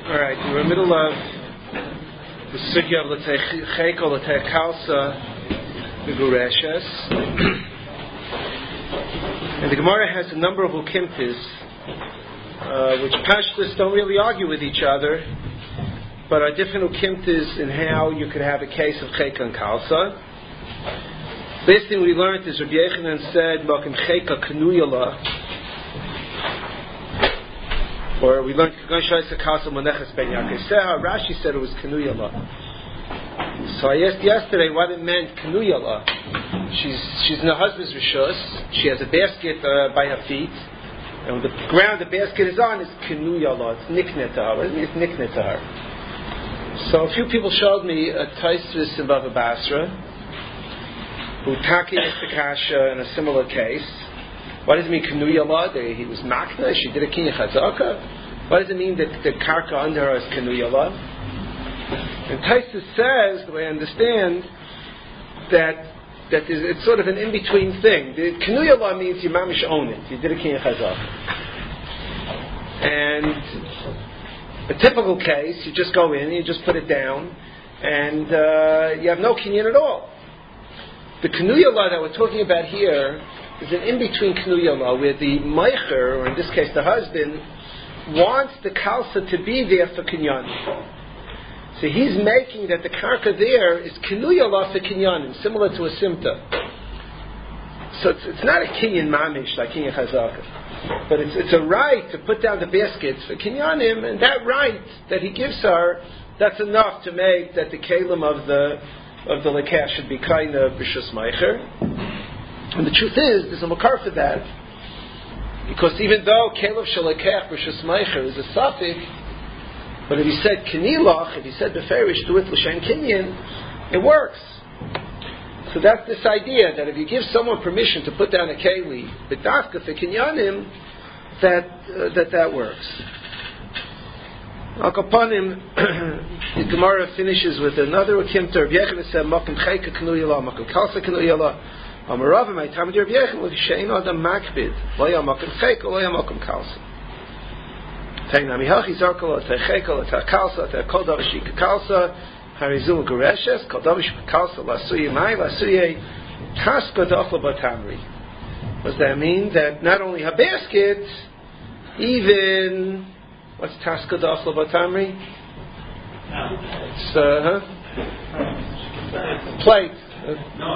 Alright, we're in the middle of the sugya of L'tei Chekel, L'tei Kalsa, the Gureshes. And the Gemara has a number of ukimtis, which Pashtus don't really argue with each other, but are different ukimtis in how you could have a case of Chekel and Kalsa. Best thing we learned is Rabbi Yechanan said, Makim Chekel Knuyala, or we learned Rashi said it was Kanuyala. So I asked yesterday what it meant Kanuyala. She's in her husband's rishus. She has a basket by her feet, and the ground the basket is on is Kanuyala. It's niknet to her. What does it mean? It's niknet to her. So a few people showed me a Taisvis in Bava Basra who taki asked the kasha in a similar case. What does it mean, Kanuyala? He was makna, she did a kinyan chazaka. What does it mean that the karka under her is Kanuyala? And Taisus says, the way I understand, that it's sort of an in-between thing. The Kanuyala means you mamish own it. You did a kinyan chazaka. And a typical case, you just go in, you just put it down, and you have no kinyan at all. The Kanuyala that we're talking about here is an in-between Knuyala, where the Meicher, or in this case the husband, wants the Kalsa to be there for Kinyanim. So he's making that the Karka there is Knuyala for Kinyanim, similar to a Simta. So it's not a Kinyan Mamish like Kinyan Chazaka, but it's a right to put down the baskets for Kinyanim, and that right that he gives her, that's enough to make that the Kalim of the Lekach should be kind of B'shus Meicher. And the truth is, there's a makar for that, because even though Kelev Shalekech B'Shus Meicher is a suffix, but if he said Kinilach, if he said Beferish to it L'Shem Kinyan, it works. So that's this idea that if you give someone permission to put down a Keli, B'Dafka for Kinyanim, that works. Al Kapanim, the Gemara finishes with another Akimta. Rabbi Yechanan said, Makim Cheka Knuyala, Makim Kalsa Knuyala. Amaravim, I tell you, Rabbi Yechanan, with Shein Adam Makbid, Loya Makim Chekel, Loya Makim Kalsa. Tainami Hachi Zarkala, Techekel, Tekalsa, Tekol Davashika Kalsa, Harizul Gureshes, Kol Davashika Kalsa, Lasuye Mai, Lasuye, Taska Dochla Batamri. What does that mean? That not only her basket, even, what's Taska Dochla Batamri? It's, plate. A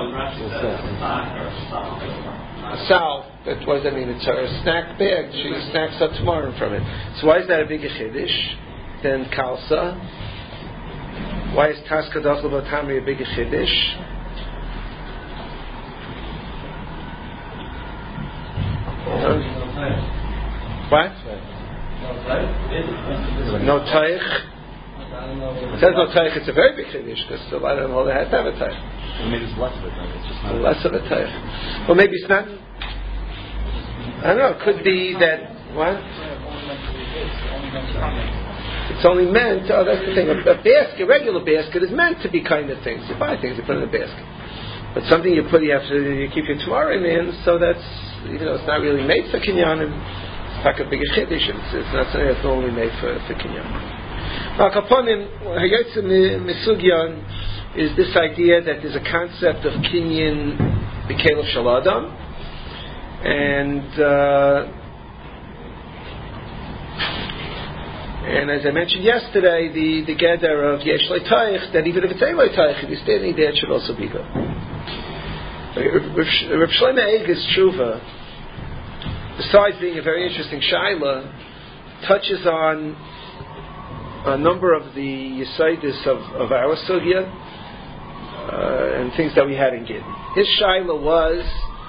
salve. What does that mean? It's her snack bag. She snacks up tomorrow from it. So why is that a bigger chiddush than Kalsa? Why is Taska Dachla Batamri a bigger chiddush? What? No taich. It says no taich, it's a very big chiddush, because a lot of them all have to have a taich. Well, maybe it's less of a taich. It's just not less of a taich. Well, maybe it's not. I don't know. It could be that what? It's only meant. Oh, that's the thing. A basket, a regular basket, is meant to be kind of things. You buy things, you put in a basket. But something you keep your tomorrow in. So that's, even though it's not really made for kinyanim, it's like a bigger chiddush. It's not something that's only made for kinyanim. Now, Kaponim, Hayotze Misugyan is this idea that there's a concept of Kinyan B'Kelev Shaladam, and as I mentioned yesterday, the gather of Yesh Le'Taich, that even if it's a Le'Taich, if you're standing there, it should also be good. Rav Shlomo Eiger's Tshuva, besides being a very interesting Shaila, touches on a number of the Yesodis of our Sugya and things that we had in Gid. His Shaila was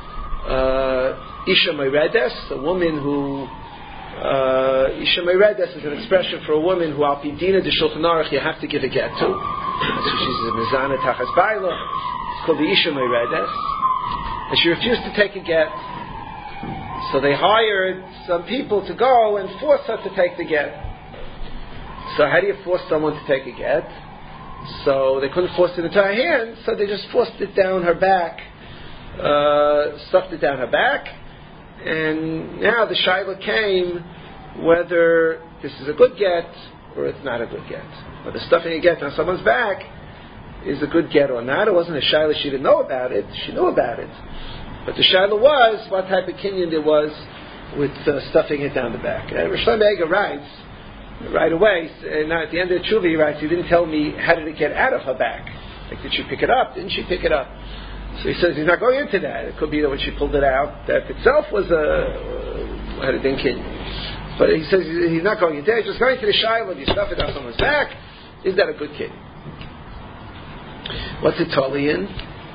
Isha Meredes, a woman who Isha Meredes is an expression for a woman who Al Pidina de Shulchan Aruch you have to give a get to. So she's a Mizana Tachas Baila. It's called the Isha Meredes. And she refused to take a get. So they hired some people to go and force her to take the get. So how do you force someone to take a get? So they couldn't force it into her hand, so they just forced it down her back, stuffed it down her back, and now the shaila came whether this is a good get or it's not a good get. Whether stuffing a get on someone's back is a good get or not. It wasn't a shaila she didn't know about it. She knew about it. But the shaila was what type of kinyan there was with stuffing it down the back. And Rosh Hashanah writes right away, now at the end of the tshuva he writes, he didn't tell me how did it get out of her back. Like, did she pick it up? Didn't she pick it up? So he says he's not going into that. It could be that when she pulled it out, that itself was had a din kinyan. But he says he's not going into it. He's just going to the shaila. If you stuff it on someone's back, is that a good kinyan? What's it totally in?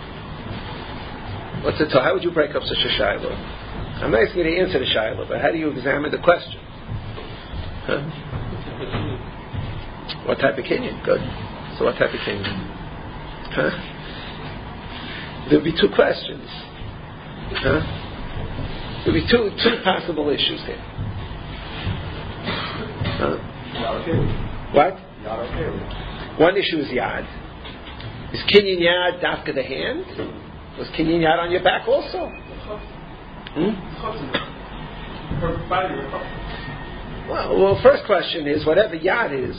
How would you break up such a shaila? I'm not asking you to answer the shaila, but how do you examine the question? Huh? What type of kinyan? Good. So what type of kinyan? Huh? There'll be two questions. Huh? There'll be two possible issues here. Huh? What? One issue is yad. Is kinyan yad dafka the hand? Was kinyan yad on your back also? Well, first question is whatever yad is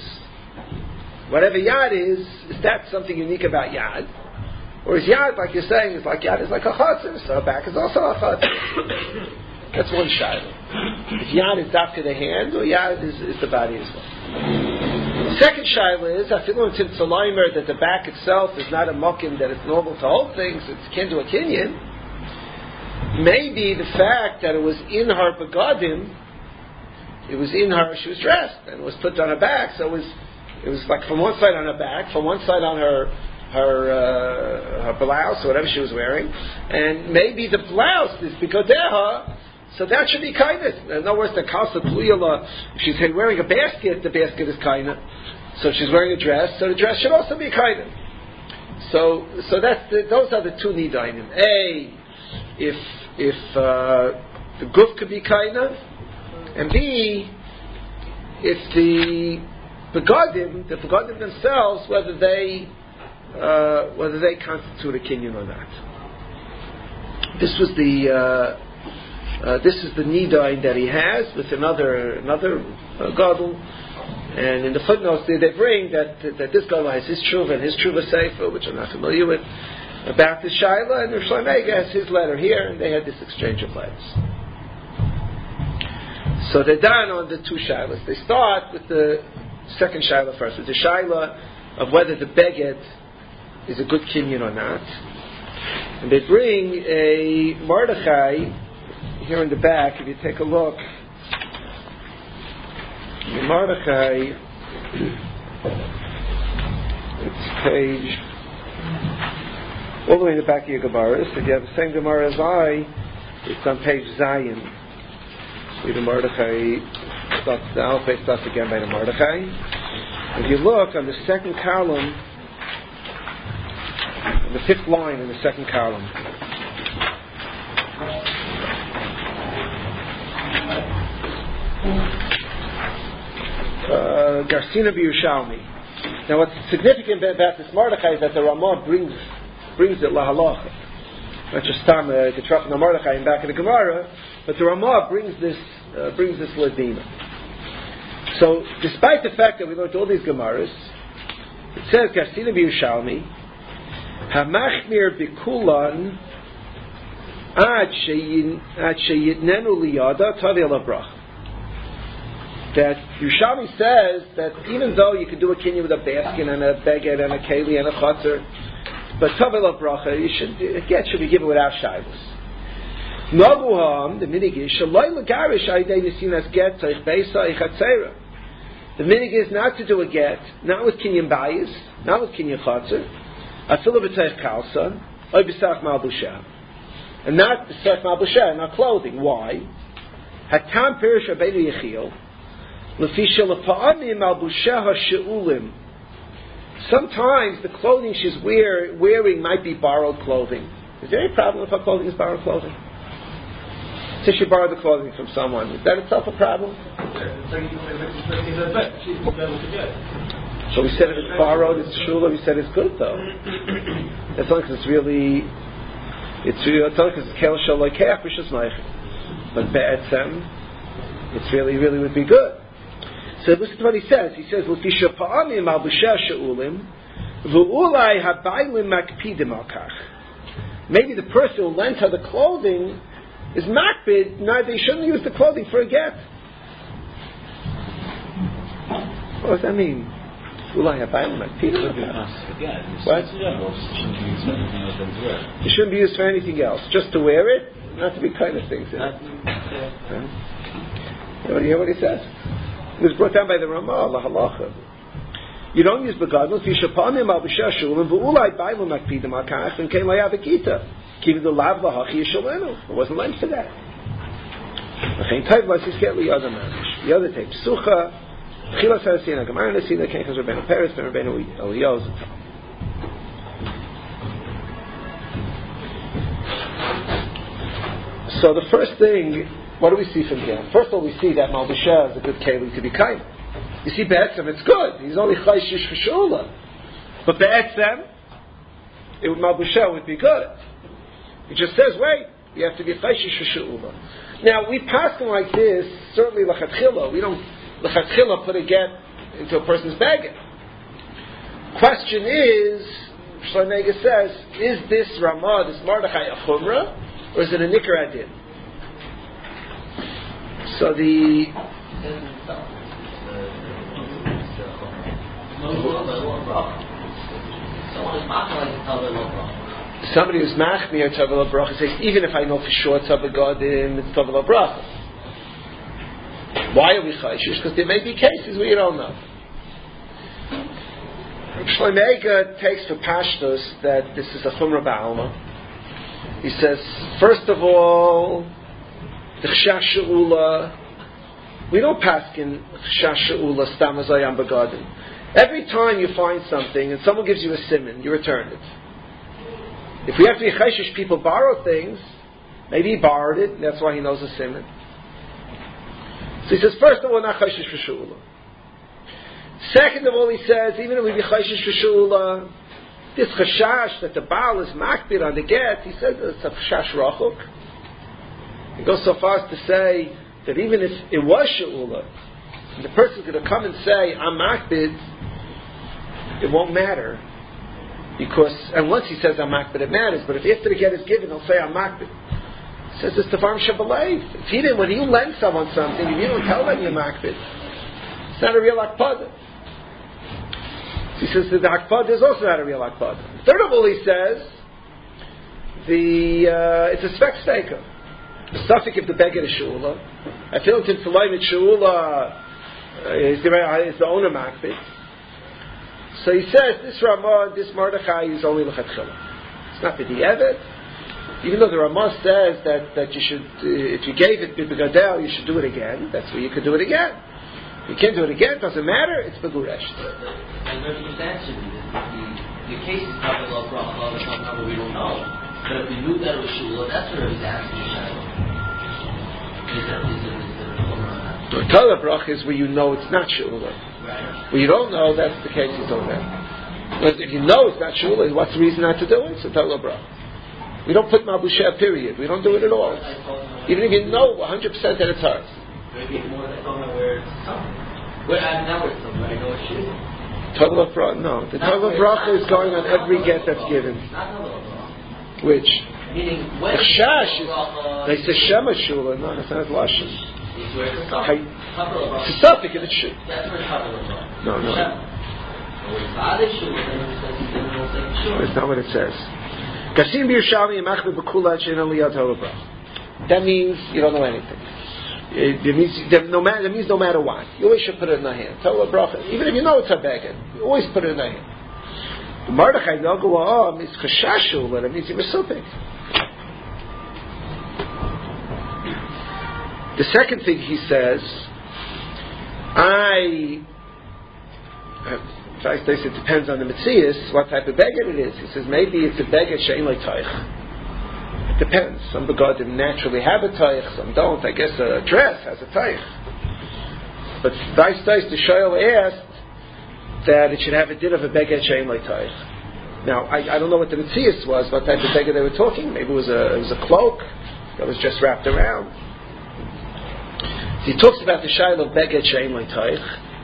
that something unique about yad? Or is yad, like you're saying, is like yad is like a chatzir, so back is also a chatzir? That's one shaila. If yad is dafka the hand, or yad is the body as well. The second shaila is, I feel it's tzolaimer that the back itself is not a mokim, that it's normal to hold things, it's akin to a kinyan. Maybe the fact that it was in her begadim, she was dressed, and it was put on her back, so it was like from one side on her back, from one side on her blouse or whatever she was wearing, and maybe the blouse is bigodeha, so that should be kindness. In other words, the kalsa pluyala, if she's wearing a basket, the basket is kindness. So if she's wearing a dress, so the dress should also be kindness. So those are the two nidainim. A, if the guf could be kindness, and B, if the begadim themselves, whether they constitute a kinyan or not. This is the nidain that he has with another gadol, and in the footnotes they bring that this gadol has his tshuva and his tshuva sefer, which I'm not familiar with, about the shaila, and Rosh Hashanah has his letter here, and they had this exchange of letters. So they're done on the two shailas. They start with the second shaila first, with the shaila of whether the beged is a good kinyan or not. And they bring a Mordechai here in the back. If you take a look, the Mordechai, it's page all the way in the back of your Gemara. So if you have the same Gemara as I, it's on page Zion. See the Mordechai starts, the alphabet starts again by the Mordechai. If you look on the second column, the fifth line in the second column, Garsina B'Yushalmi. Now what's significant about this Mordechai is that the Ramah brings it lahalacha. Not just the Trach and the Mordechai in back of the Gemara, but the Ramah brings this ladina. So, despite the fact that we learned all these Gemaras, it says Garsina B'Yushalmi, Hamachmir Bikulan Ad Sheyitnenu Liyada Tavi Ala Brach. That Yerushalmi says that even though you could do a kinyan with a basket and a beged and a keli and a chatzar, but Tavi Ala Bracha, a get should be given without shayvus. Naguham, the minig is Shaloi Lagarish Aidei Nisinas Get Tzarich Beisa Ichatzera. The minig is not to do a get, not with kinyan bayis, not with kinyan chatzar, afilu b'tzarich kalsa, or b'sach malbusha, and not b'sach malbusha, not clothing. Why? Hatam Pirish Rabbeinu Yechiel, Lefisha Lefa'ami Malbusha HaShe'ulim. Sometimes the clothing she's wearing might be borrowed clothing. Is there any problem if her clothing is borrowed clothing? So she borrowed the clothing from someone. Is that itself a problem? So we said if it's borrowed, it's shula. We said it's good though. That's only because it's only because it's kel shalokeach b'shas meichel. But be'etzem, it's really would be good. So listen to what he says. He says, "L'fisha pa'amim al b'sheh she'ulim, v'ulai habaylim makpidim al kach." Maybe the person who lent her the clothing is makpid. No, they shouldn't use the clothing for a get. What does that mean? Ulai habaylim makpidim. What? It shouldn't be used for anything else. Just to wear it, not to be kind of things. You hear what he says? It was brought down by the Ramah, Allah halacha. You don't use begadlus. Vishapanim al b'shashul and v'ulai b'aylu makpidim al kach and kein layavakita. Kivu the lav lahachi yishalenu. It wasn't lent for that. V'chein tayv lasis get li other manish. The other tape sucha chilas harasina gemara nesina kechas Rabbeinu Peretz ben Rabbeinu Eliyahu. So the first thing. What do we see from here? First of all, we see that Malbishah is a good keli to be kind. You see, Be'etzem, it's good. He's only chayshish for shula. But Be'etzem, Malbishah would be good. He just says, wait, you have to be chayshish for shula. Now, we pass them like this, certainly lachatchila. We don't lachatchila put a get into a person's baggage. Question is, Shloimeh says, is this Ramah, this Mordechai a chumrah, or is it a nikar adin? So somebody who's machmir Tavel Bracha says, even if I know for sure Tavel Godim, it's Tavel Bracha. Why are we chayshish? Because there may be cases where you don't know. Shloimeh takes for Pashtus that this is a Chumrah Ba'alma. He says, first of all, the Chshash She'ula, we don't paskin Chshash She'ula Stam Azayam Begadim. Every time you find something and someone gives you a siman, you return it. If we have to be chayshish, people borrow things, maybe he borrowed it, and that's why he knows a siman. So he says, first of all, we're not chayshish for She'ula. Second of all, he says, even if we be chayshish for She'ula, this chashash that the Baal is makbid on the get, he says it's a chashash rachuk. He goes so far as to say that even if it was she'ula, and the person's going to come and say, I'm makbid, it won't matter. Because, and once he says I'm makbid, it matters. But if after the get is given, he'll say I'm makbid. He says it's the farm shabbalayv. If he didn't, when you lend someone something, if you don't tell them you're makbid, it's not a real akpada. He says that the akpada is also not a real akpada. Third of all, he says, it's a spek steika. Safik if the beggar is she'ula. I feel until Tzalayim she'ula is the owner makbid. So he says this Ramah, this Mordechai is only l'chatchila. It's not b'di'evet. Even though the Ramah says that you should, if you gave it b'begadel, you should do it again. That's where you could do it again. If you can't do it again, it doesn't matter. It's beguresh. And maybe just answered the case is probably low bracha, the number we don't know. But if we knew that it was shula, that's where he's asking Shiloh. Is it a Torah bracha is where you know it's not shula. Right. Where you don't know, that's the case you don't have. But if you know it's not shula, what's the reason not to do it? So Torah bracha. We don't put mabusheh period. We don't do it at all. Even if you know 100% that it's hers. Maybe more than where it's coming. Where I know it's coming, I know it's shula. Torah bracha, no. The Torah bracha is going on every get that's given. Not Torah bracha. Which? Meaning when the shash is, they say shema shula, no, that's not lashon. It's where it's a it's a suffix and it's shul. That's where it's a No. That's not what it says. Kasim b'Yerushalmi yemachbe b'kula she'en aliyat Torah bracha. That means you don't know anything. It means no matter what, you always should put it in the hand. Torah bracha, even if you know it's a beggar, you always put it in the hand. The Mordechai Nogua is chashashu, but it means you mesupik. The second thing he says, in fact, they say it depends on the Metzias, what type of beggar it is. He says maybe it's a beggar she'en lo toich. It depends. Some begadim naturally have a toich, some don't. I guess a dress has a toich. But the Shoyal asked that it should have a din of a beggar she'en lo toich. Now, I don't know what the Metzias was, what type of beggar they were talking. Maybe it was a cloak that was just wrapped around. He talks about the Shail of beggar she'en lo toich.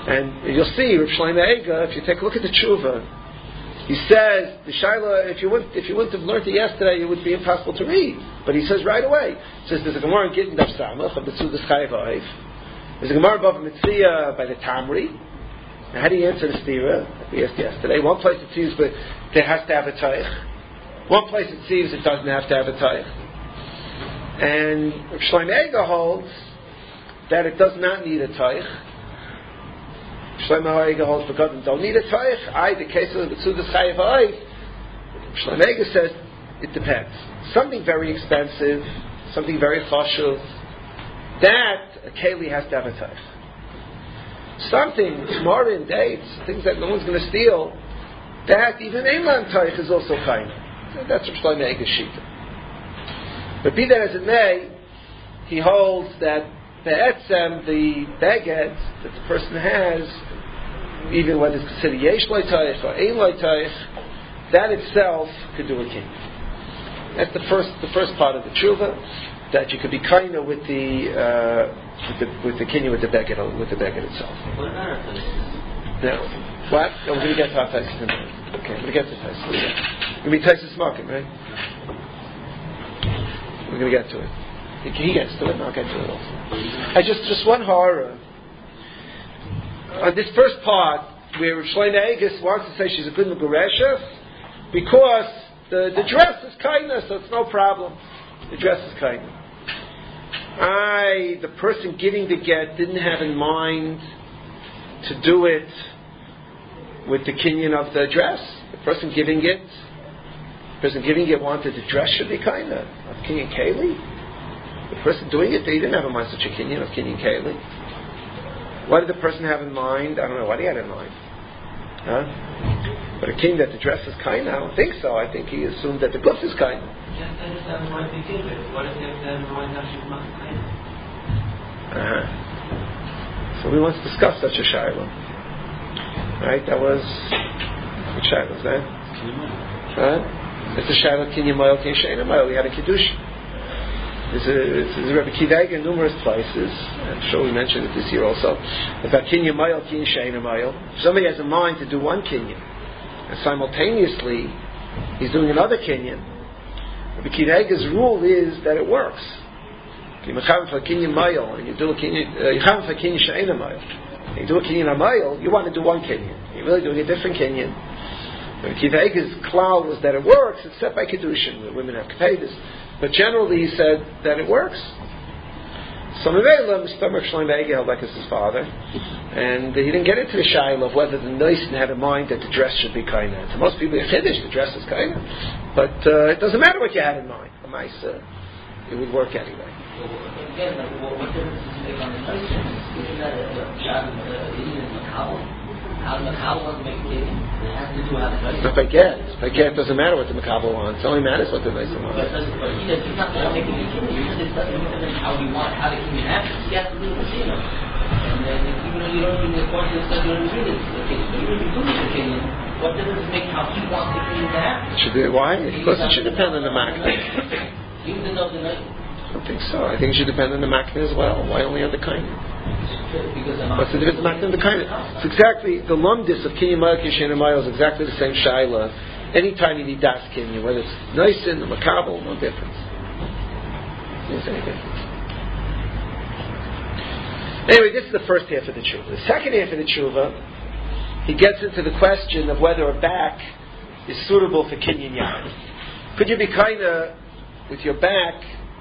And you'll see, Rav Shlomo Eiger, if you take a look at the tshuva, he says, the Shaila, if you wouldn't have learned it yesterday, it would be impossible to read. But he says right away, he says, there's a Gemara in Gittin Daf Samach, of the Tzudas Chayav Ha'if. There's a Gemara above Mitzvah by the Tamri. Now, how do you answer the stira? We asked yesterday. One place it seems but it has to have a taich. One place it seems it doesn't have to have a taich. And Rav Shlomo Eiger holds that it does not need a taich. Shlomo Eiger holds because it don't need a taich. The case of the Tzudas Chayav Ha'if, Shlomo Eiger says it depends. Something very expensive, something very chashuv, that a keli has to have a taich. Something, tomorrow in dates, things that no one's going to steal, that even Eilan taich is also fine. That's what Shlomo Eiger's shita. But be that as it may, he holds that the baguette that the person has, even whether it's considered yesh loy taich or ein loy taich, that itself could do a king. That's the first part of the tshuva, that you could be kinder with the kinyan with the baguette itself. No. What? No, we're going to get to our Taisus in a minute. Okay, we're going to get to Taisus. We're going to be Taisus Market, right? We're going to get to it. He gets to it, and I'll get to it also. Just one horror. On this first part, where Shlomo Eiger wants to say she's a good Meguresha, because the dress is kindness, so it's no problem. The dress is kindness. The person giving the get didn't have in mind to do it with the kinyan of the dress. The person giving it wanted the dress should be kind of kinyan keli. The person doing it, he didn't have in mind such a kinyan of kinyan keli. What did the person have in mind? I don't know what he had in mind. But a king that the dress is kind of, I don't think so. I think he assumed that the goods is kind of. So we want to discuss such a shayla. Right? That was what shayla was that? It's a shayla kinyan moil kinyan sheina moil. We had a kiddush. There's a Rebbe Akiva Eiger in numerous places. I'm sure we mentioned it this year also. About kinyan moil kinyan sheina moil. If somebody has a mind to do one kinyan, and simultaneously he's doing another kinyan, Rebbe Akiva Eiger's rule is that it works. If you're for kinyan moil and you do a kinyan, for kinyan sheina moil, you do a kinyan moil, you want to do one kinyan. You're really doing a different kinyan. Rebbe Akiva Eiger's klal was that it works, except by kedushin. The women have to pay this. But generally, he said that it works. So Mevela, Mr. Shlomo Eiger held like his father, and he didn't get into the shaila of whether the Noisen had in mind that the dress should be kind of. To most people, the dress is kind of, but it doesn't matter what you had in mind. It would work anyway. Again, what difference does it make on the Noisen? Isn't that a child makabel? How the makabel wants to make it? It has to do how the Noisen. But it doesn't matter what the makabel wants. It only matters what the Noisen wants. But he says he's not going to make it a king. He says it doesn't matter how he wants, how the king happens. He has to do the king. And then even though you don't even the point that says you don't read it to the king, but even if you do the king, what difference does it make how he wants the king to happen? Why? Because it should depend on the makna. Even though the Noisen. I don't think so. I think it should depend on the makna as well. Why only on the kind? What's the difference in makna and the kind? It's exactly the lumdis of kinyan mayil kinyan sheina mayil is exactly the same shaila. Anytime you need das kinyan, whether it's noisin or makabel, no difference. There's any difference. Anyway, this is the first half of the tshuva. The second half of the tshuva, he gets into the question of whether a back is suitable for kinyan yad. Could you be kinda with your back?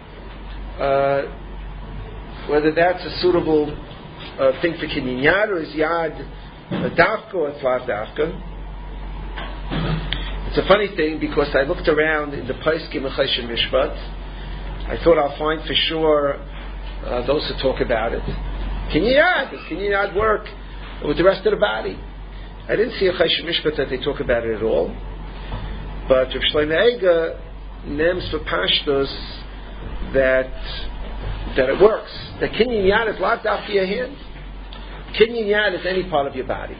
Whether that's a suitable thing for kinyan yad, or is yad a dafka or it's lav dafka. It's a funny thing because I looked around in the Paiskim of Choshen Mishpat. I thought I'll find for sure those who talk about it. Kinyan yad work with the rest of the body? I didn't see a Choshen Mishpat that they talk about it at all. But Rav Shlomo Eiger names for Pashtos that it works. The kinyan yad is locked out for your hand. Kinyan yad is any part of your body.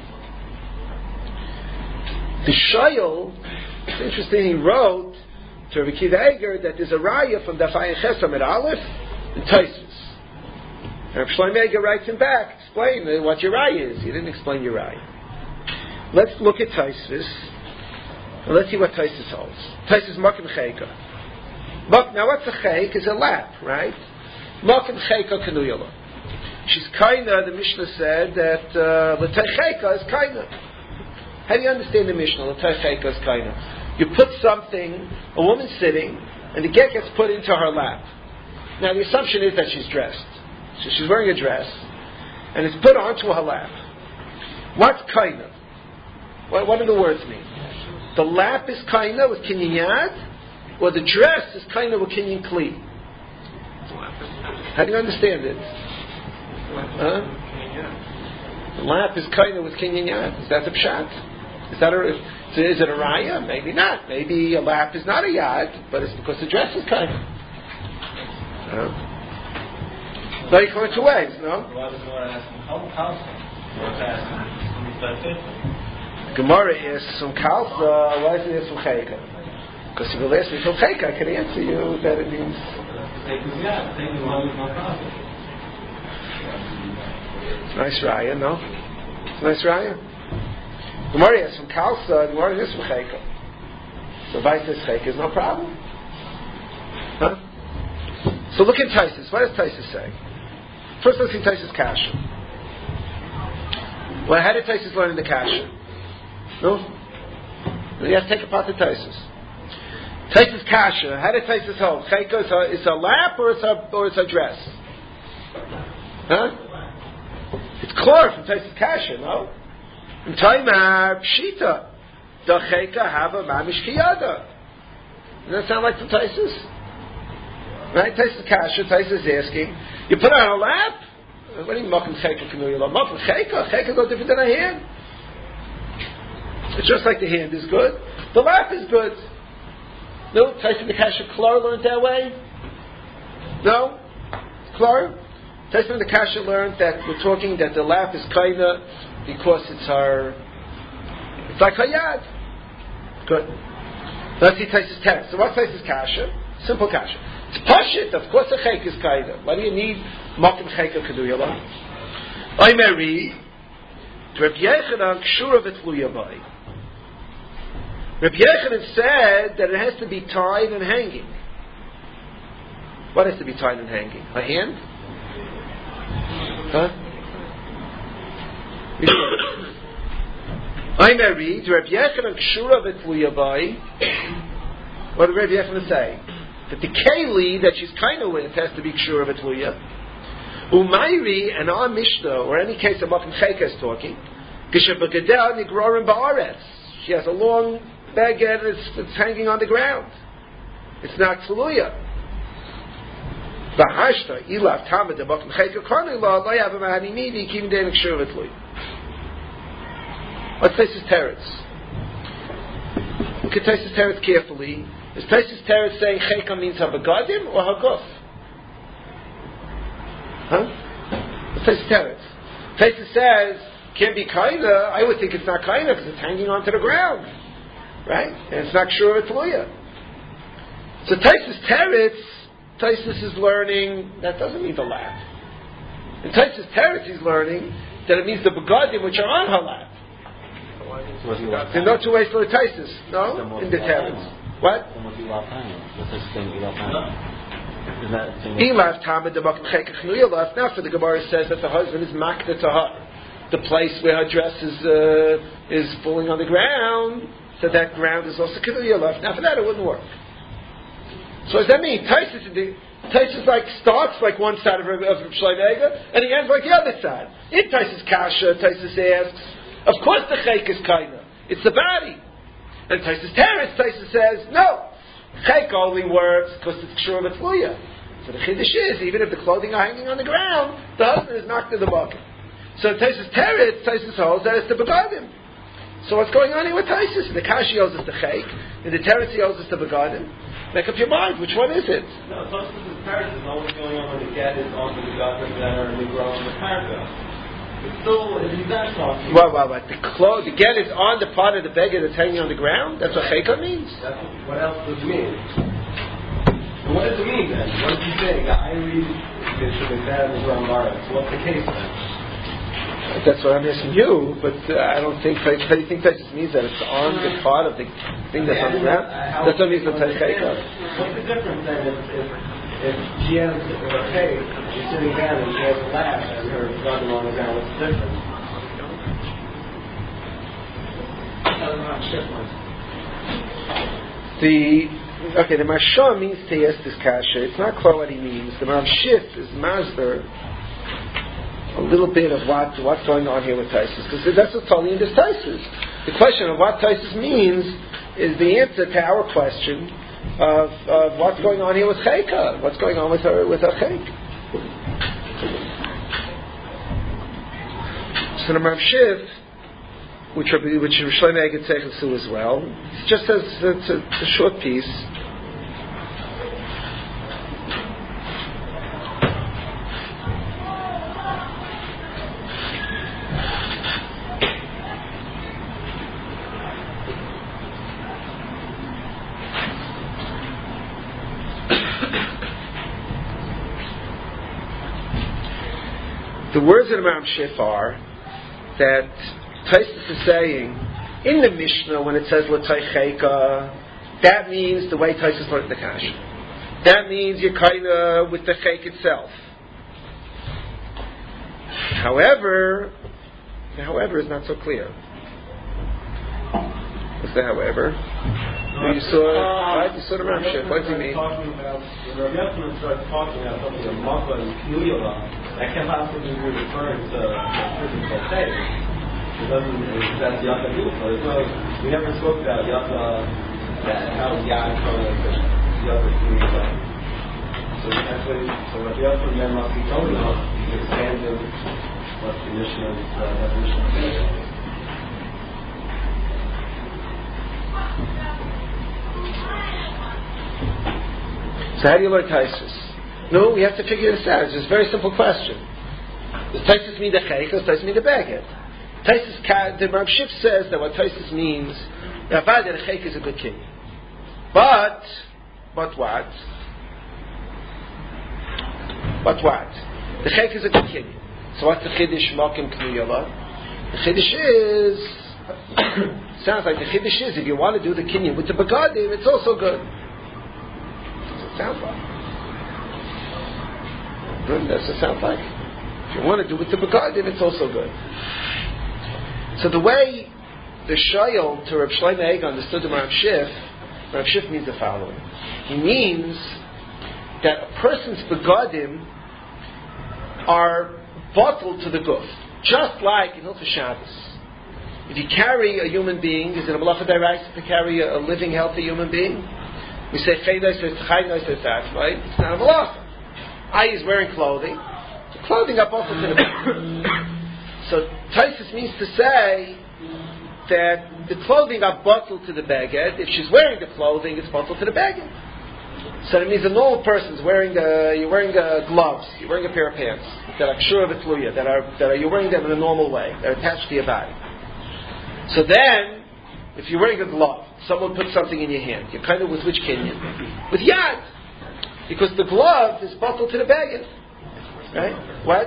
The Shayol, it's interesting, he wrote to Rabbi Akiva Eiger that there's a raya from Daf Ayin Ches Amud Aleph in Taisus. And Shlomo Eiger writes him back, explain what your eye is. You didn't explain your eye. Let's look at Tosfos, and let's see what Tosfos holds. Tosfos Makom Cheka. Now what's a chek? Is a lap, right? Makom Cheka Kanuyala. She's kaina, the Mishnah said that L'tei Cheka is kaina. How do you understand the Mishnah? L'tei Cheka is kaina. You put something, a woman sitting, and the get gets put into her lap. Now the assumption is that she's dressed. So she's wearing a dress, and it's put onto her lap. What's kaina? What do the words mean? The lap is kaina with kinyan yad, or the dress is kaina with kinyan kli? How do you understand it? The lap is kaina with kinyan yad. Is that the pshat? Is it a raya? Maybe not. Maybe a lap is not a yad, but it's because the dress is kaina. No, you come in two ways, no? Gemara is from Kalsa, why is it from Chayka? Because if you will ask me from Chayka, I can answer you that it means... It's a nice raya, no? It's a nice raya. Gemara is from Kalsa, the Gemara is from Chayka. So if I say Chayka, is no problem. Huh? So look at Tosfos. What does Tosfos say? First let's see Tosfos Kasha. Well, how did Tosfos learn in the Kasha? No? You have to take apart the Tosfos. Tosfos Kasha, how did Tosfos hold? Chayka is a lap or it's a dress? Huh? It's clear from Tosfos Kasha, no? In Taimar Pshita, the Chayka have a mamish kiyada. Doesn't that sound like the Tosfos? Right? Tosfos Kasha, Tosfos is asking, you put it on a lap? What do you mean Makom Chayka Kanuyala? Makom Chayka? Chayka is no different than a hand. It's just like the hand is good. The lap is good. No? Tosfos the Kasha Klar learned that way? No? Klar? Tosfos the Kasha learned that we're talking that the lap is kaina because it's like hayad. Good. Let's see Tosfos text. So what's Tosfos Kasha? Simple Kasha. It's pashit. Of course, a chayk is kaida. Why do you need makom chayka keduyala? I may read. Reb Yechanan kshura v'tluya bai. Reb Yechanan said that it has to be tied and hanging. What has to be tied and hanging? A hand? Huh? I may read. Reb Yechanan kshura v'tluya bai. What did Reb Yechanan say? That the keli that she's kind of with has to be kshura v'tluya. Umayri and our Mishnah, or any case of Makom Chayka is talking, Geshabagedel nigrorim ba'aretz. She has a long baguette and it's hanging on the ground. It's not tluya. V'hashta ilav tamid of Makom Chayka karnila lo yav ma'ani nidi kim dein kshura v'tluya. Let's say this is teretz. Look at Tosfos teretz carefully. Is Tosfos teretz saying Chayka means ha-begadim or ha-guf? Huh? Tosfos teretz. Tosfos says, can't be kaina. I would think it's not kaina because it's hanging onto the ground. Right? And it's not kshura v'tluya. So Tosfos teretz, Tosfos is learning, that doesn't mean the lap. In Tosfos teretz he's learning that it means the begadim which are on her lap. There are no two ways for the Tosfos. No? In the teretz. What? Ilav Tamid the Makom Chayka Kanuyala. Now, for the Gemara says that the husband is makta to her, the place where her dress is falling on the ground. So that ground is also Kanuyala. Now, for that it wouldn't work. So, what does that mean? Tosfos like starts like one side of Shlomo Eiger, and he ends like the other side. In Tosfos Kasha, Tosfos asks, of course the Chayk is kaina. It's the body. And Tosfos teretz, Tosfos says, no. Chayk only works because it's kshura v'tluya. So the chiddush is, even if the clothing are hanging on the ground, the husband is knocked in the bucket. So in Tosfos teretz, Tosfos holds that it's the begadim. So what's going on here with Tosfos? In the Kashi holds it's the Chayk. In the teretz he holds it's the begadim. Make up your mind. Which one is it? No, Tosfos' teretz is always going on when the get is on the begadim that are in the grow in the paragraph. It's still, he's not talking. Well. The get is on the part of the beggar that's hanging on the ground? That's what chayka means? What else does it mean? What does it mean then? What is he saying? I read they should have had the wrong bar. So what's the case then? That's what I'm asking you, but I don't think. I think that just means that it's on the part of the thing that's on the ground. That's what means the Taicheka. What's the difference then if she has her cake, she's sitting down and she has a laugh and her brother on the ground? What's the difference? The Marsha means to yes this kasha. It's not clear what he means. The Rav Shif is Masber a little bit of what's going on here with Taisus, because that's what's totally in this Taisus. The question of what Taisus means is the answer to our question of what's going on here with Chayka. What's going on with her Chayk? So the Rav Shif, which Shlomo Eged Seichel Su as well, just says it's a short piece. The words of the Rav Shif are that Taisus is saying in the Mishnah when it says L'Taicheka, that means the way Taisus learned the Kasha. That means you're kind of with the Chayk itself. However, is not so clear. What's the however? You saw the Rav Shif. What does he mean? The Rav Yochanan starts talking about something of Makkah and Knuyala. That can possibly be referring to a physical state. It doesn't, that's Yata Gufa. We never spoke about Yata, how Yad comes to Yata Knuyala. So that's what Yochanan then must be going on. He's expanding what the Mishnah's definition is. So how do you learn Taisus? No, we have to figure this out. It's just a very simple question. Does Taisus mean the Chayk or does Taisus mean the Beged? The Rav Shif says that what Taisus means, that the Chayk is a good king. But what? The Chayk is a good king. So what's the Chiddush Mokim Knuyala? The Chiddush is, sounds like the Chiddush is, if you want to do the Kinyan with the Begadim, it's also good. That's what it sounds like. That's what it sounds like. If you want to do it to Begadim, it's also good. So the way the Shayol to Rav Shlomo Eged understood the Rav Shif means the following. He means that a person's Begadim are bottled to the guf. Just like in Hilchos Shabbos. If you carry a human being, is it a malacha d'oraisa to carry a living, healthy human being? We say chaynos says chaynos says that, right? It's not a malacha. Is wearing clothing. The clothing are bottled to the beged. So Taisus means to say that the clothing are bottled to the beged. If she's wearing the clothing, it's bottled to the beged. So that means a normal person's wearing you're wearing gloves, you're wearing a pair of pants that are kshura v'tluya, that are you're wearing them in a normal way, they're attached to your body. So then, if you're wearing a glove, someone puts something in your hand, you're kind of with which kinyan? With yad. Because the glove is bottled to the beged. Right? What?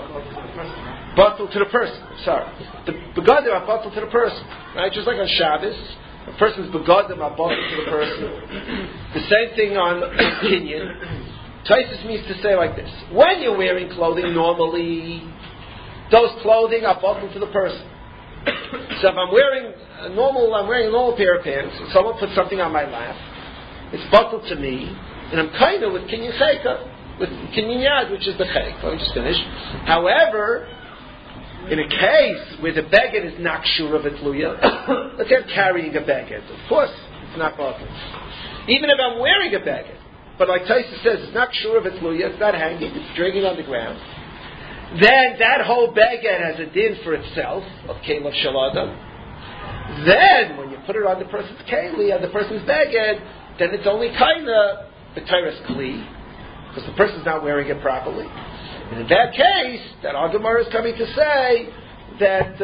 Bottled to the person. Sorry. The begadim are bottled to the person. Right? Just like on Shabbos, a person's begadim are bottled to the person. The same thing on kinyan. Taisus means to say like this. When you're wearing clothing normally, those clothing are bottled to the person. So if I'm wearing a normal pair of pants, and someone puts something on my lap, it's bottled to me, and I'm kind of with kinyan chayka, with kinyan yad, which is the chayk. Let me just finish. However, in a case where the beged is not kshura v'tluya, let's say I'm carrying a beged. Of course, it's not bottled. Even if I'm wearing a beged, but like Taisus says, it's not kshura v'tluya, it's not hanging, it's dragging on the ground. Then that whole beged has a din for itself of kelev shalada. Then when you put it on the person's keli, on the person's beged, then it's only kinda b'teiras kli, because the person's not wearing it properly. And in that case, that our Gemara is coming to say that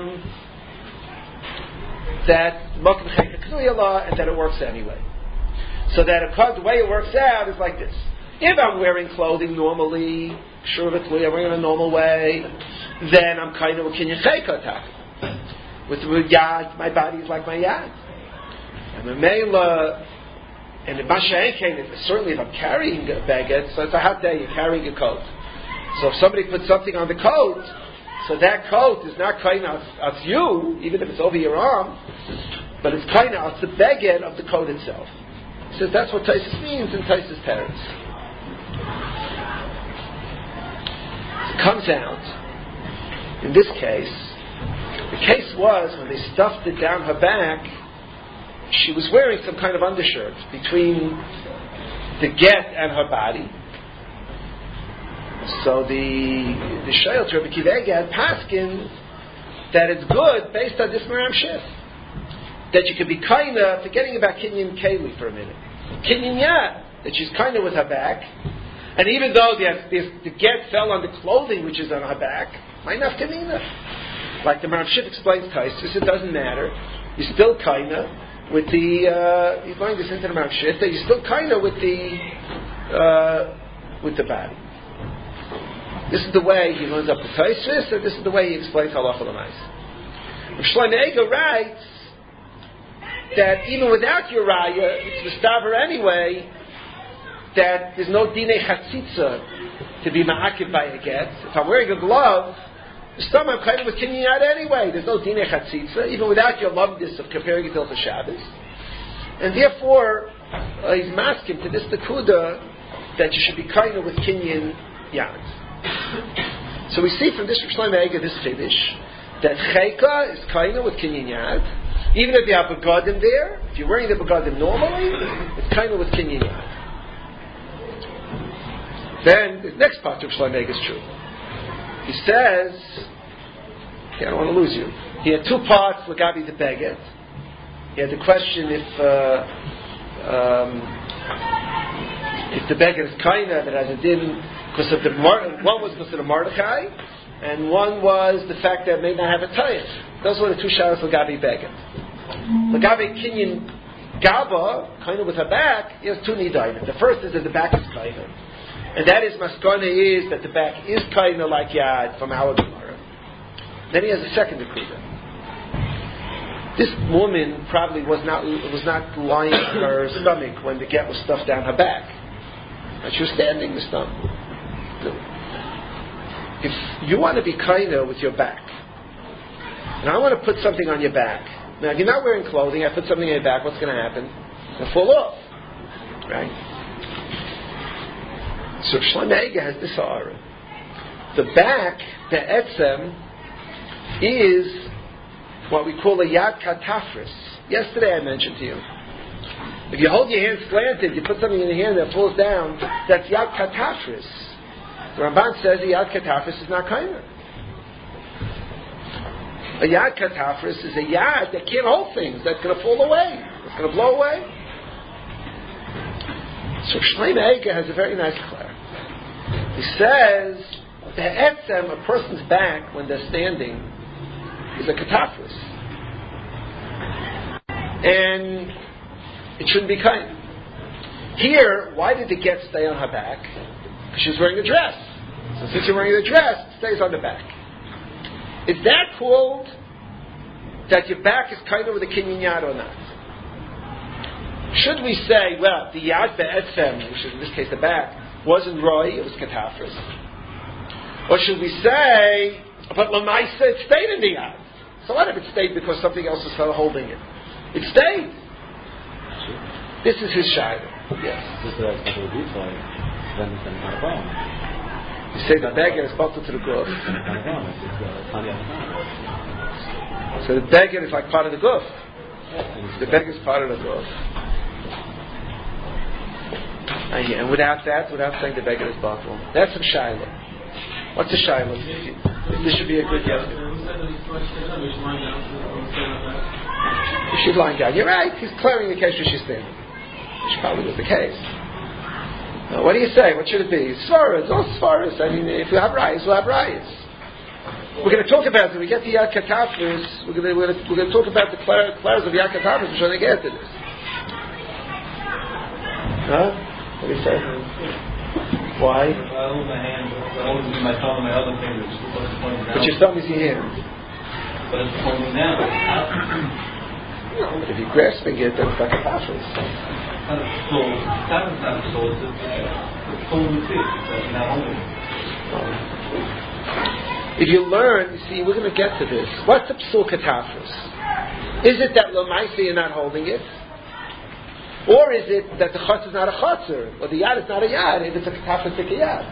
mokim chayka knuyala, and that it works anyway. So that the way it works out is like this: If I'm wearing clothing normally, I'm wearing it in a normal way, then I'm kind of a kinyan chayka. With yad, my body is like my yad. And the meila, and the masha'enkein, certainly if I'm carrying a baguette, so it's a hot day, you're carrying a coat. So if somebody puts something on the coat, so that coat is not kind of it's you, even if it's over your arm, but it's kind of it's the baguette of the coat itself. He says that's what Taisus means in Taisus Teretz. It comes out, in this case, the case was when they stuffed it down her back, she was wearing some kind of undershirt between the get and her body. So the Shayel to Rabbi Akiva Eiger had paskin that it's good based on this Maram Shif. That you could be kinda, forgetting about Kinyan Keli for a minute. Kinyan Yad, that she's kinda with her back. And even though the get fell on the clothing which is on her back, might not Kinina. Like the Maram Shif explains Taisus, it doesn't matter. You're still kinda with the, he's going this into the Maram Shif, that you're still kinda with the body. This is the way he learns up the Taisus, and this is the way he explains Halacha L'Mais. Rav Shlomo Eiger writes that even without your raya, it's mistaver anyway, that there's no dinei chatzitza to be ma'akiv by a get. If I'm wearing a glove, I'm kind of with kinyan yad anyway. There's no dinei chatzitza, even without your loveness of comparing it to the Shabbos. And therefore, he's masking to this nekuda that you should be kind of with kinyan yad. So we see from this Rav Shlomo Eiger, this finish, that chayka is kinda with kinyan yad. Even if you have begadim there, if you're wearing the begadim normally, it's kinda with kinyan yad. Then the next part of Rav Shlomo Eiger is true. He says, okay, I don't want to lose you. He had two parts, Lagabi the Beget. He had the question if the Beget is kinda that has a din. Because of one was because of the Mordechai, and one was the fact that it may not have a tayich. Those were the two shadows Lagabi Beget. Lagabi Kinyan Gaba, kind of with her back, he has two nidainim. The first is that the back is kind of, and that is maskana is that the back is kind of like Yad from our Gemara. Then he has a second nekuda. This woman probably was not lying on her stomach when the get was stuffed down her back, and she was standing the stomach. If you want to be kinder with your back, and I want to put something on your back. Now, if you're not wearing clothing, I put something on your back, what's going to happen? It'll fall off. Right? So Shlomo Eiger has this aura. The back, the etzem, is what we call a yad katafris. Yesterday I mentioned to you. If you hold your hands slanted, you put something in your hand that falls down, that's yad katafris. The Ramban says a yad katafris is not kinder. A yad katafris is a yad that can't hold things, that's going to fall away, it's going to blow away. So Shlomo Eiger has a very nice claim. He says the etzem, a person's back when they're standing, is a katafris, and it shouldn't be kind. Here, why did the get stay on her back? Because she's wearing a dress. So since you're wearing a dress, it stays on the back. Is that called that your back is kind of with a kinyan yad or not? Should we say, well, the yad be'etzem, which is in this case the back, wasn't roy, it was katafris? Or should we say, but l'maisa, it stayed in the yad? So what if it stayed because something else was holding it? It stayed. This is his shayla. Yes. You say the beggar is bottled to the goof. So the beggar is like part of the goof. The beggar is part of the goof. And without saying the beggar is bottled, that's some shayla. What's the shayla? This should be a good yes. She's lying down. You're right. He's clearing the case where she's standing. Which probably was the case. Now, what do you say? What should it be? Svaras, all svaras. I mean, if we have rayas, we'll have rayas. We're going to talk about it. When we get to Yad Katafris, we're going to talk about the clars of Yad Katafris. We're trying to get to this. Huh? What do you say? Why? I hold my hand, I hold my thumb and my other fingers. But your thumb is your hand. But it's pointing down. No, if you're grasping it, then it's like a tafel. It's not a soul. It's not a soul. It's holding the feet. It's not holding it. If you learn, you see, we're going to get to this. What's the psul katafos? Is it that l'maisa you're not holding it? Or is it that the chutz is not a chutzer, or the yad is not a yad, if it's a katafos, it's a yad?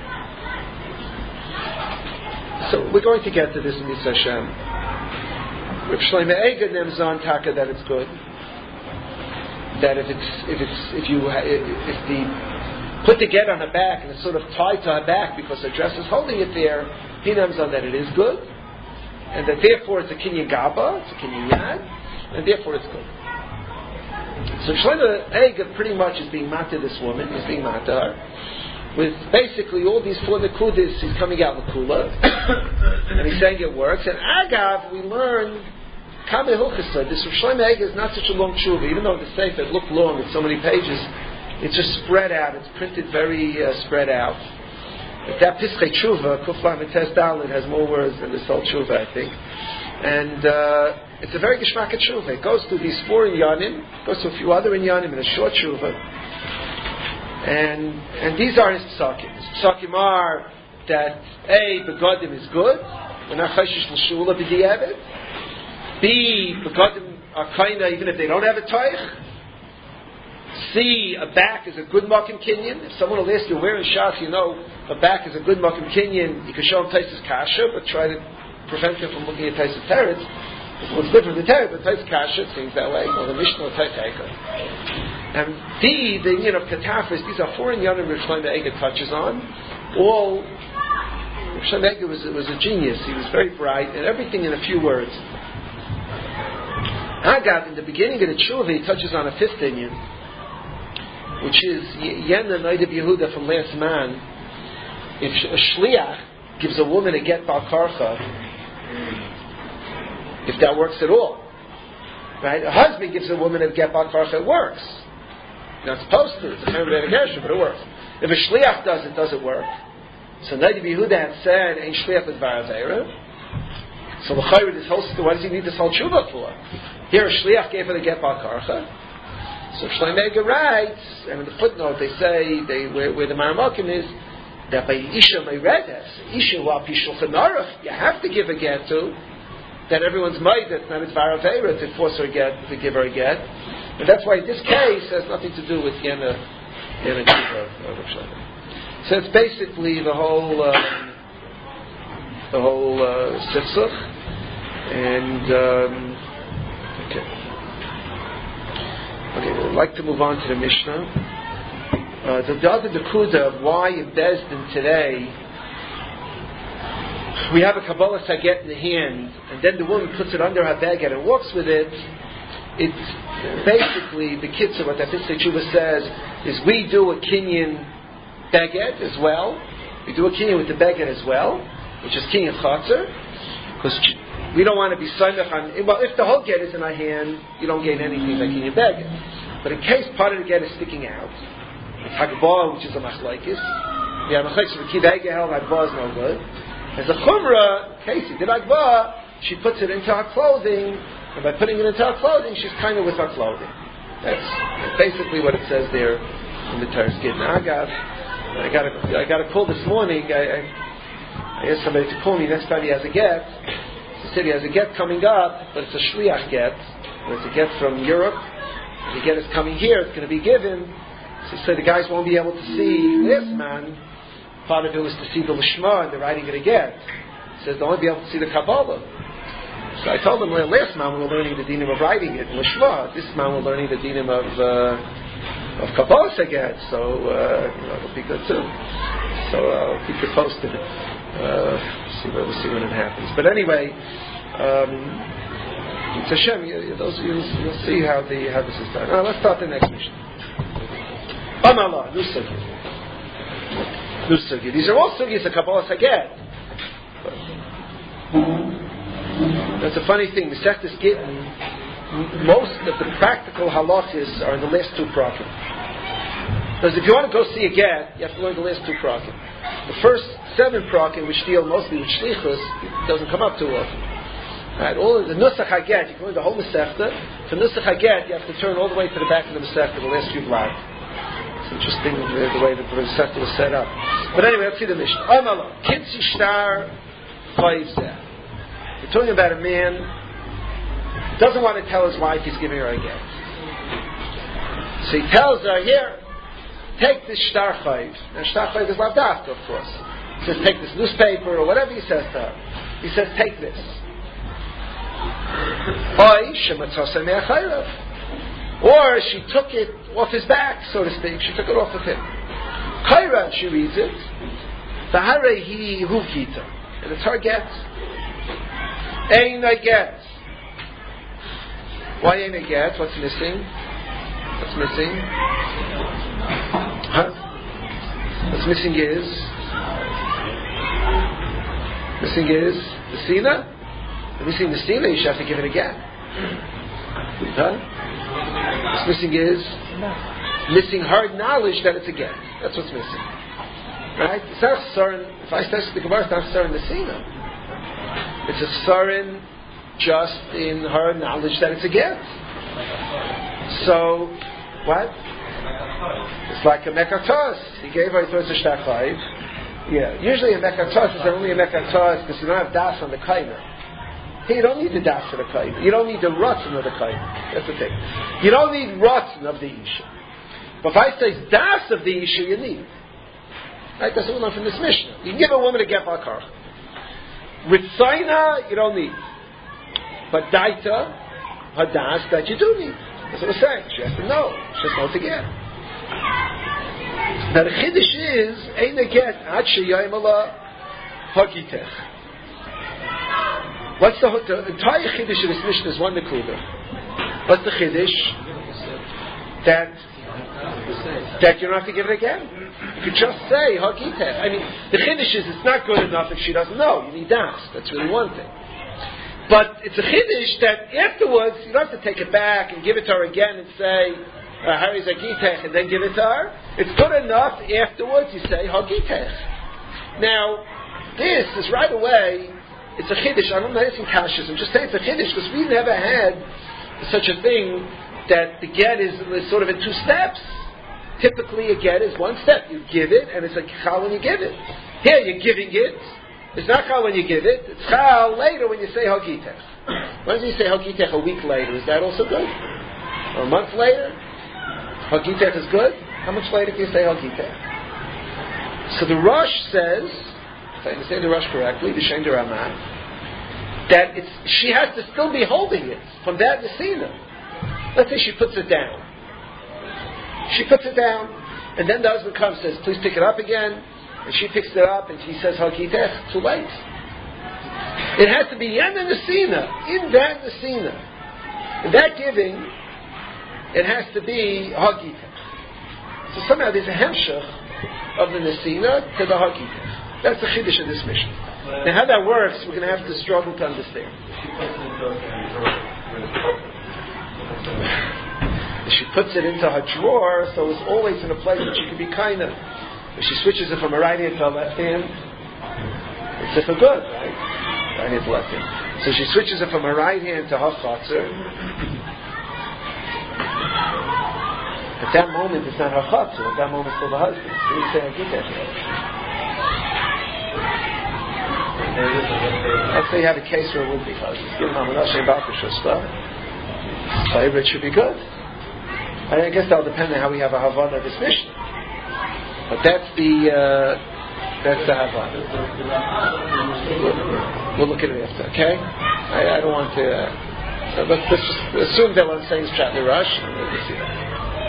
So we're going to get to this in Mitzvah Hashem. Reb Shlomo Eiger nems on taka that it's good. That if the put the get on her back and it's sort of tied to her back because her dress is holding it there, he nems on that it is good, and that therefore it's a kinyan gaba, it's a kinyan yad, and therefore it's good. So Shlomo Eiger pretty much is being mata this woman, he's being mata her, with basically all these 4 nekudas, he's coming out l'kula, and he's saying it works. And agav, we learn Kameh Hilchasa. This Shlomo Eiger is not such a long tshuva, even though the sefer looked long, it's so many pages. It's just spread out. It's printed very spread out. That Pischei Tshuva, Kufla Mites Dalet, has more words than this whole tshuva, I think. And it's a very geshmak tshuva. It goes through these 4 inyanim, goes to a few other inyanim in a short tshuva. And these are his psakim. His psakim are that A, begodim is good. We're not chayshish l'shula b'di'evet. B, begodim are kinda even if they don't have a toich. C, a back is a good makim kinyan. If someone will ask you where in Shas you know a back is a good makim kinyan, you can show him Taisus Kasha, but try to prevent him from looking at Taisus Teretz. It's different than Teretz, but Taisus Kasha seems that way. Or the Mishnah or Taika. And D, the inyan of Katafis, these are 4 inyanim Reb Shlomo Eiger touches on. All, Reb Shlomo Eiger was a genius. He was very bright, and everything in a few words. Agav, in the beginning of the tshuva, he touches on a 5th inyan, which is Yena Noid of Yehuda from last man. If a shliach gives a woman a get bal karcha, if that works at all, right? A husband gives a woman a get bal karcha, it works. You're not supposed to. It's a family gershon, but it works. If a shliach does it, does it work? So Noid of Yehuda had said, "Ein shliach with varazera." So l'chayr, this whole story, what does he need this whole tshuva for? Here, a shliach gave her the get bal karcha. So Shlomo Eiger writes, and in the footnote they say where the Maramakim is that by Isha Meiredes, Isha Wapi Shulchan Aruch, you have to give a get to, that everyone's might that's not its Varavera to force her get, to give her a get. And that's why this case has nothing to do with Yena Tshuva of Shlomo. So it's basically the whole Sifsuch, and okay. Okay, I'd like to move on to the Mishnah. The other Nakuda of why in Bezdin today we have a Kabbalah Saget in the hand, and then the woman puts it under her baguette and walks with it. It's basically the kitzur, what that Pischei Tshuva says, is we do a Kinyan baguette as well. We do a Kinyan with the baguette as well, which is Kinyan Chatzar, because we don't want to be soymech on. Well, if the whole get is in our hand, you don't gain anything like in your baguette. But in case part of the get is sticking out, it's Hagbah, which is a machlaikis. The machlaikis of the Kiv Eiger held Hagbah is no good. As a chumrah, Casey did Hagbah, she puts it into her clothing, and by putting it into her clothing, she's kind of with her clothing. That's basically what it says there in the Torah Skid. Now, I got a call this morning. I asked somebody to call me next time he has a get. He said he has a get coming up, but it's a shliach get. It's a get from Europe. The get is coming here. It's going to be given. So he said the guys won't be able to see this man. Part of it was to see the lishma and the writing of the get. He says they'll only be able to see the Kabbalah. So I told him, last man we're learning the dinim of writing it, lishma. This man we're learning the dinim of Kabbalah get. So it'll be good too. So I'll keep you posted. We'll see when it happens. But anyway, it's Hashem. You'll see how this is done. Now let's start the next mission. Amala, new sugya. These are all sugyas of Kabbalah Saget. That's a funny thing. Masechtas Gittin, most of the practical halachas are in the last 2 prakim. Because if you want to go see a get, you have to learn the last 2 prakim. The first 7 prakim, which deal mostly with shlichus, it doesn't come up too often. Right? All the nusach haget, you can learn the whole masechta. For nusach haget, you have to turn all the way to the back of the masechta, the last few blocks. It's interesting the way the masechta was set up. But anyway, let's see the Mishnah. Amala, kitzi shtar chayiv zeh. We're talking about a man who doesn't want to tell his wife he's giving her a get. So he tells her, here, take this shtar chayiv. Now shtar chayiv is lavdafka, of course. He says, take this newspaper, or whatever he says to her. He says, take this. Or she took it off his back, so to speak. She took it off of him. Chayra, she reads it. Vaharehi huvgita. And it's her get. Ein a get. Why ain't a get? What's missing? What's missing? Huh? What's missing is the sina. The missing the sina, you should have to give it again. Huh? What's missing is missing hard knowledge that it's a get. That's what's missing. Right? It's not a sarin. If I say the Gemara, it's not a sarin the sina. It's a sarin just in her knowledge that it's a get. So, what? It's like a mekatos. He gave her, he thought it's a shtachayv. Yeah. Usually a mekatos is only a mekatos because you don't have das on the kaimer. Hey, you don't need the das of the kaimer. You don't need the rotzen of the kaimer. That's the thing. You don't need rotzen of the isha. But if I say das of the isha, you need. Right? That's what we learn from this Mishnah. You can give a woman a get bakar. Ritzaina, you don't need. But daita, hadas, that you do need. That's what we're saying. She has to know. She has to know what to get. Now the chiddush is, ein a get, ad sheyayim ala hagitech. What's the entire chiddush of this Mishnah is one nekuda. What's the chiddush? That you don't have to give it again. You could just say hagitech. I mean, the chiddush is it's not good enough if she doesn't know. You need das. That's really one thing. But it's a chiddush that afterwards you don't have to take it back and give it to her again and say Hari's hagitech and then give it to her. It's good enough afterwards you say hagitech. Now this is right away. It's a chiddush. I'm not asking kashas. I'm just saying it's a chiddush because we never had such a thing that the get is sort of in 2 steps. Typically a get is 1 step. You give it and it's like chal when you give it. Here you're giving it. It's not chal when you give it. It's chal later when you say hagitech. When do you say hagitech a week later? Is that also good? Or a month later? Hagitech is good? How much later can you say hagitech? So the Rosh says, if I understand the Rosh correctly, the Shem Ramah, that she has to still be holding it from that Nesina. Let's say she puts it down. She puts it down, and then the husband comes and says, please pick it up again. And she picks it up and he says hagitech, too late. It has to be yen and nesina, in that nesina. In that giving, it has to be hagitech. So somehow there's a hemshach of the nesina to the hagitech. That's the chiddush of this mission. Now how that works, we're going to have to struggle to understand. She puts it into her drawer, so it's always in a place that she can be kind of. If she switches it from her right hand to her left hand, it's if a good, right? Right hand to left hand. So she switches it from her right hand to her chatzar. At that moment, it's not her chatzar. At that moment, it's for the husband. So you say, I get that. Let's say you have a case where it would be husband. Given Hamanashe about the Shasta, it should be good. I guess that'll depend on how we have a Havana of this Mishnah. But that's the Havana. We'll look at it after, okay? I don't want to... let's just assume that what I'm saying is Pshat L'Rush. We'll see that.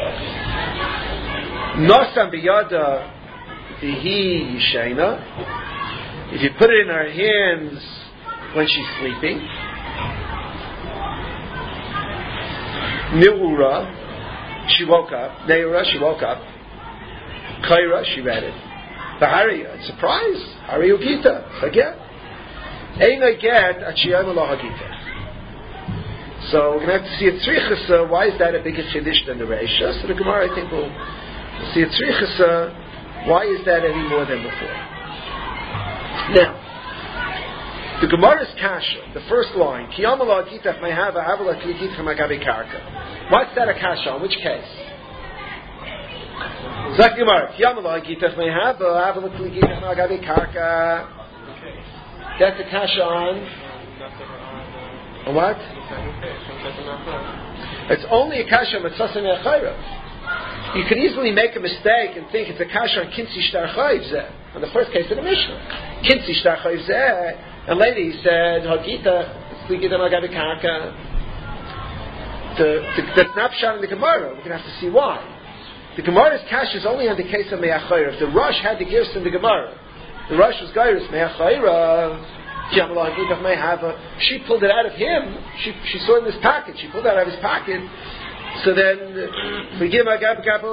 Nosam biyada vihi yishena. If you put it in her hands when she's sleeping. Neura, she woke up. Neura, she woke up. Kaira, she read it. Bahariya, surprise. Hariyu Gita, again. Eina get achiyam lo hagita. So we're going to have to see a tzrichas. Why is that a bigger chiddush than the Reisha? So the Gemara, I think, will See, it's Richasa. Why is that any more than before? Now, the Gemara's Kasha, the first line, Kiyamala Gitach Mehava Avala Kligitcha Magabi Karka. What's that a Kasha on? Which case? Zak Gemara, Kiyamala Gitach Mehava Avala Kligitcha Magabi Karka. That's a Kasha on what? It's only a Kasha on Matzasa Me'achayra. You could easily make a mistake and think it's a kasha on Kinsi Shtar Chayiv Zeh. On the first case of the Mishnah. Kinsi Shtar Chayiv Zeh. And later he said, Hagita, Sligita Magabi Karka. That's not shot in the Gemara. We're going to have to see why. The Gemara's kasha is only on the case of Me'achayra. If the Rosh had the gifts in the Gemara, the Rosh was Gairis Me'achayra. She pulled it out of him. She saw it in his pocket. She pulled it out of his pocket. So then, we give Magabi Karka.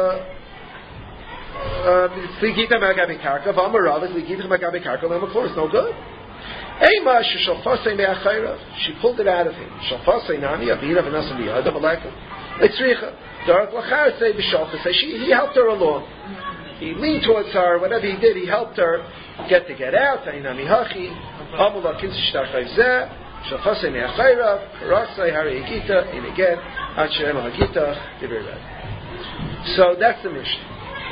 We give him Magabi Karka. V'amarav, we give him Magabi Karka. V'amakor is no good. Ema sheshalfasei me'achayra. She pulled it out of him. Shalfasei nami avina v'nasa miyada v'leika. Etzricha. Dark lachar say b'shalfasei. He helped her along. He leaned towards her. Whatever he did, he helped her get out. Ainami hachi. Amula kinsi shtar chayzeh. Shalfasei me'achayra. Karasei hari hagita. In again. Hachem hagita. Divirad. So that's the mission.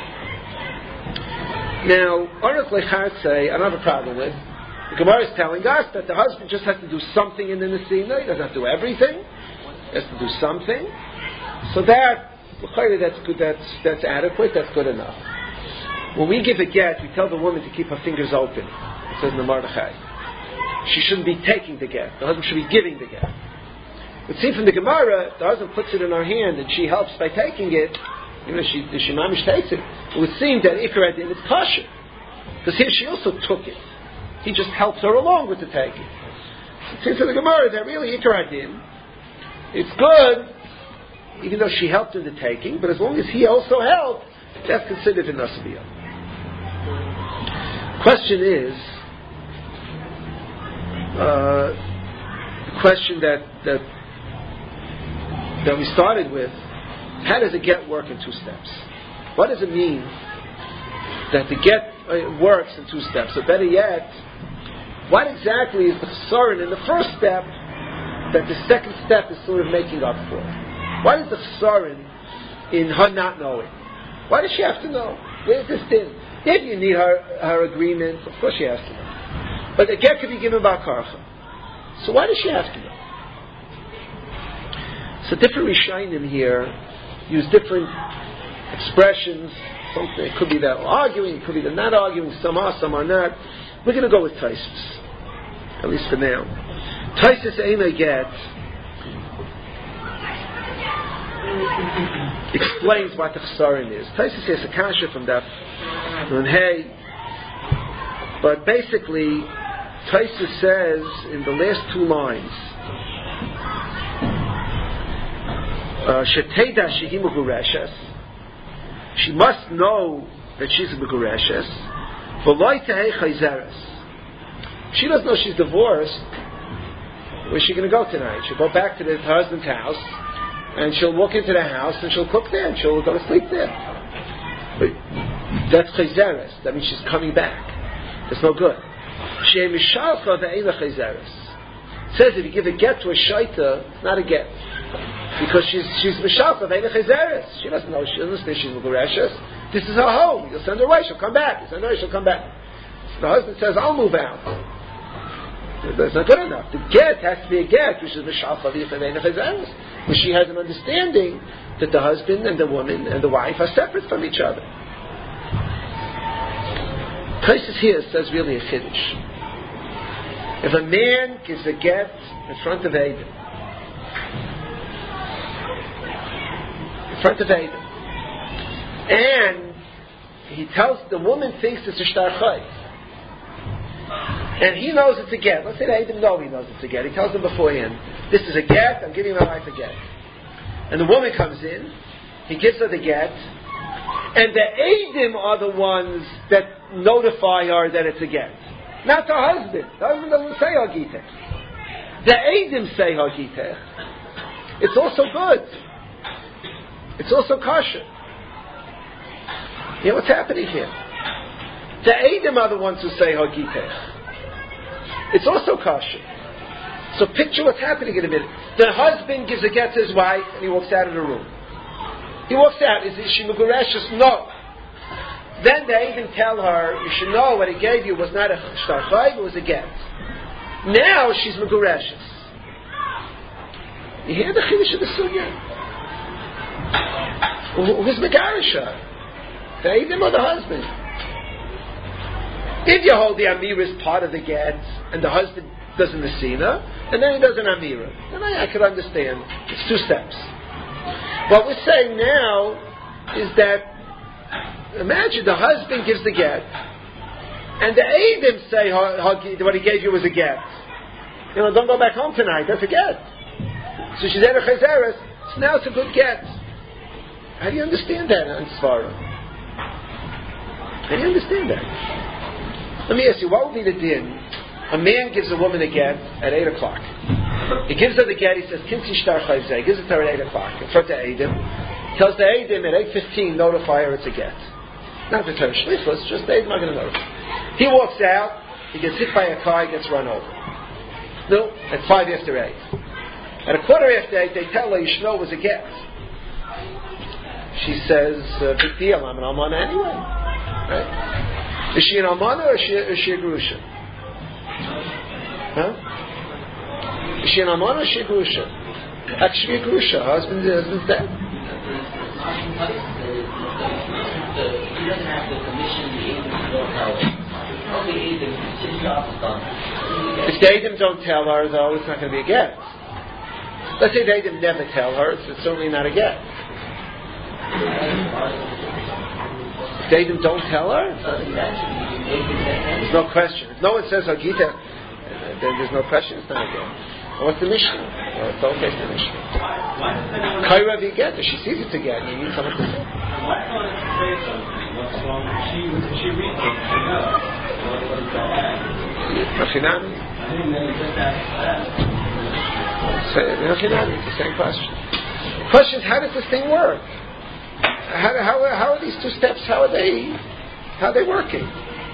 Now, Aruch lechar say, I don't have a problem with. The Gemara is telling us that the husband just has to do something in the Nesina. He doesn't have to do everything. He has to do something. So that's good. That's adequate. That's good enough. When we give a get, we tell the woman to keep her fingers open. It says in the Mordechai. She shouldn't be taking the get. The husband should be giving the get. It seems from the Gemara, the husband puts it in her hand and she helps by taking it. Even if she mamish takes it, it would seem that Ikar Adin is kosher. Because here she also took it. He just helps her along with the taking. It seems to the Gemara that really Ikar Adin, it's good, even though she helped in the taking, but as long as he also helped, that's considered a Nasabiyah. Question is, the question that we started with, how does a get work in two steps? What does it mean that the get works in two steps? Or better yet, what exactly is the chesaron in the first step that the second step is sort of making up for? What is the chesaron in her not knowing? Why does she have to know? Where's this thing? If you need her agreement, of course she has to know. But the get could be given by karcha. So why does she have to know? So different Rishonim here use different expressions. Something, it could be that arguing, it could be that not arguing. Some are not. We're going to go with Taisus, at least for now. Taisus Eina Get explains what the chesaron is. Taisus has a kasha from that. Hey, but basically, Taisus says in the last two lines, Sheteda shehi megureshes. She must know that she's a megureshes. V'loi tehei chayzeres. She doesn't know she's divorced. Where's she going to go tonight? She'll go back to her husband's house, and she'll walk into the house, and she'll cook there, and she'll go to sleep there. But that's chayzeres. That means she's coming back. That's no good. She'ei mishalcha ve'eina chayzeres. It says if you give a get to a shaita, it's not a get. Because she's mishalcha ve'eina chayzeres. She doesn't know. She doesn't think she's megureshes. This is her home. You'll send her away. She'll come back. You send her away. She'll come back. So the husband says, "I'll move out." That's not good enough. The get has to be a get, which is mishalcha ve'eina chayzeres, where she has an understanding that the husband and the woman and the wife are separate from each other. Taisus here says really a chiddush. If a man gives a get in front of Adam, and he tells the woman thinks it's a shtar chayv, and he knows it's a get. Let's say that Adam knows he knows it's a get. He tells him beforehand, "This is a get. I'm giving my wife a get." And the woman comes in, he gives her the get, and the Adim are the ones that notify her that it's a get. Not the husband. The husband doesn't say Hagitech. The Adim say Hagitech. It's also good. It's also kosher. You know what's happening here? The Eidim are the ones who say Hagitech. It's also kosher. So picture what's happening in a minute. The husband gives a get to his wife and he walks out of the room. He walks out. Is she Megureshus? No. Then the Eidim tell her, you should know what he gave you was not a shtar chayv, it was a get. Now she's Megureshus. You hear the chiddush of the sugya? Who's Megarisha? The Eidim or the husband? If you hold the Amira is part of the get, and the husband does a Messina, and then he does an Amira, then I could understand. It's 2 steps. What we're saying now is that, imagine the husband gives the get, and the Eidim say what he gave you was a get. Don't go back home tonight, that's a get. So she's at a Chazeres, so now it's a good get. How do you understand that on Svara? How do you understand that? Let me ask you, what would be the din? A man gives a woman a get at 8 o'clock. He gives her the get, he says, Kinsi shtar chayvzeh. He gives it to her at 8 o'clock in front of Eidim. Tells the Eidim at 8:15, notify her it's a get. Not the term shlichus, just the Eidim are going to notify. He walks out, he gets hit by a car, he gets run over. No, at 8:05. At 8:15, they tell her, you should know it was a get. She says, big deal, I'm an almana anyway. Right? Is she an almana or is she a grusha? Huh? Is she an almana or is she a grusha? Actually a grusha. Husband's dead. He doesn't have to commission the Eidim to go tell her. Only Eidim, his job is done. If the Eidim don't tell her, though, it's not going to be a get. Let's say the Eidim never tell her, it's certainly not a get. If the Eidim don't tell her, there's no question. If no one says Hagita, then there's no question, it's not a get. What's the Mishnah? Well, it's okay for the Mishnah. Kaira you get, if she sees it to get, you need someone to say. Why can't it say something? What's wrong? She reads it. She knows. Machinami. I think that it's just that. Machinami, it's the same question. The question is, how does this thing work? How are these 2 steps? How are they working?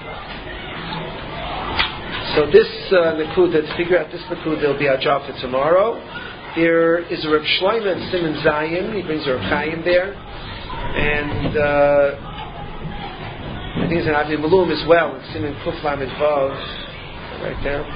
So this Nakuda, to figure out this Nakuda, will be our job for tomorrow. There is a Reb Shlomo and Simon Zayin. He brings a Reb Chaim there, and I think it's an Avi Malum as well. And Simon Kuf Lamed Vav, right down.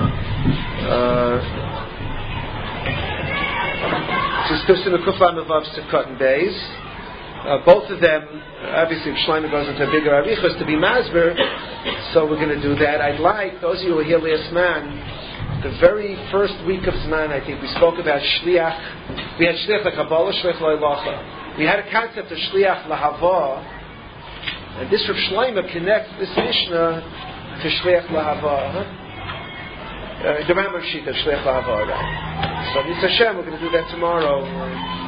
So Simon Kuf Lamed Vav Sukkot and Beis. Both of them, obviously, Shlomo goes into a bigger arichos to be masber, so we're going to do that. I'd like those of you who were here last man, the very first week of Zman, I think we spoke about shliach. We had shliach l'kabbalah, shliach l'ilacha. We had a concept of shliach l'hava, and this Reb Shlomo connects this Mishnah to shliach l'hava. The Rambam sheet of shliach l'hava, right? So, Mr. Hashem, we're going to do that tomorrow.